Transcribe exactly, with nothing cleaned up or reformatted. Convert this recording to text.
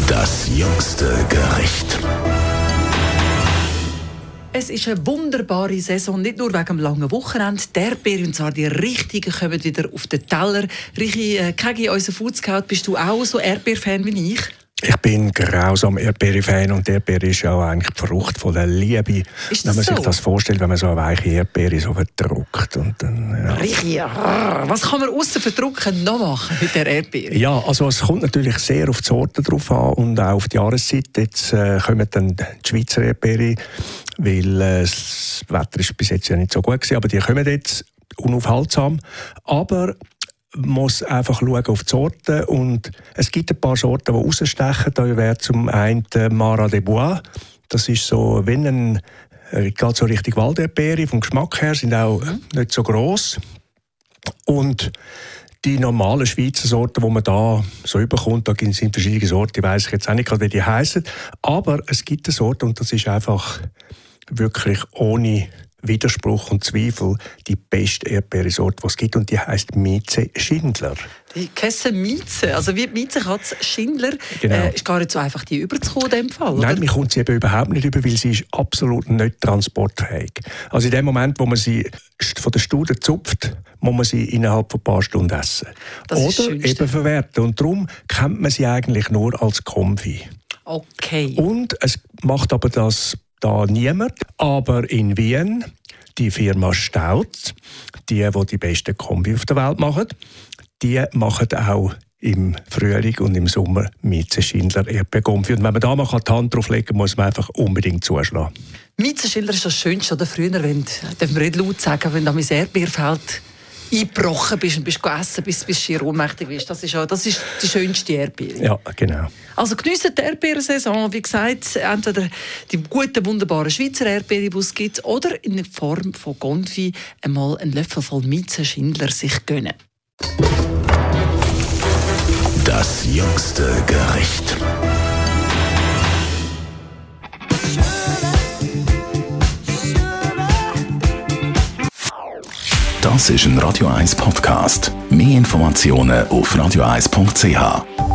Das jüngste Gericht. Es ist eine wunderbare Saison, nicht nur wegen dem langen Wochenende. Die Erdbeeren, und zwar die richtigen, kommen wieder auf den Teller. Richi, äh, Kegi, unser Food Scout, bist du auch so Erdbeer-Fan wie ich? Ich bin grausam Erdbeere-Fan und die Erdbeere ist ja auch eigentlich die Frucht von der Liebe. Ist das wenn man so? sich das vorstellt, wenn man so eine weiche Erdbeere so verdruckt. Und dann, ja. Richi, was kann man außer verdrucken noch machen mit der Erdbeere? Ja, also es kommt natürlich sehr auf die Sorte drauf an und auch auf die Jahreszeit. Jetzt äh, kommen dann die Schweizer Erdbeere, weil äh, das Wetter ist bis jetzt ja nicht so gut gewesen, aber die kommen jetzt unaufhaltsam. Aber man muss einfach schauen auf die Sorten und es gibt ein paar Sorten, die rausstechen. Da wäre zum einen Mara des Bois. Das ist so, wenn ein geht so richtig Walderdbeere vom Geschmack her, sind auch nicht so gross. Und die normalen Schweizer Sorten, die man da so überkommt, da sind verschiedene Sorten, ich weiss jetzt auch nicht, wie die heissen. Aber es gibt eine Sorte und das ist einfach wirklich ohne Widerspruch und Zweifel die beste Erdbeersorte, die es gibt, und die heisst Mieze Schindler. Die Kesse Mieze, also wie die Miezekatze Schindler, Genau. äh, ist gar nicht so einfach, die überzukommen in dem Fall, oder? Nein, mir kommt sie eben überhaupt nicht über, weil sie ist absolut nicht transportfähig. Also in dem Moment, wo man sie von der Staude zupft, muss man sie innerhalb von ein paar Stunden essen. Das ist das Oder Schönste. eben verwerten. Und darum kennt man sie eigentlich nur als Konfi. Okay. Und es macht aber das da niemand. Aber in Wien, die Firma Staud, die, die die besten Kombi auf der Welt machen, die machen auch im Frühling und im Sommer Mieze Schindler Erdbeerkonfi. Und wenn man da mal die Hand drauflegen kann, muss man einfach unbedingt zuschlagen. Mieze Schindler ist das Schönste, oder? Früher, wenn, dürfen wir nicht laut sagen, wenn da mein Erdbeerfeld eingebrochen bist und bist gegessen, bis du schier ohnmächtig bist. Das ist, auch, das ist die schönste Erdbeere. Ja, genau. Also geniessen die Erdbeerensaison, wie gesagt, entweder die guten, wunderbaren Schweizer Erdbeeren, die es gibt, oder in Form von Konfi einmal einen Löffel voll Mieze Schindler sich gönnen. Das jüngste Gericht. Das ist ein Radio eins Podcast. Mehr Informationen auf radio eins punkt c h.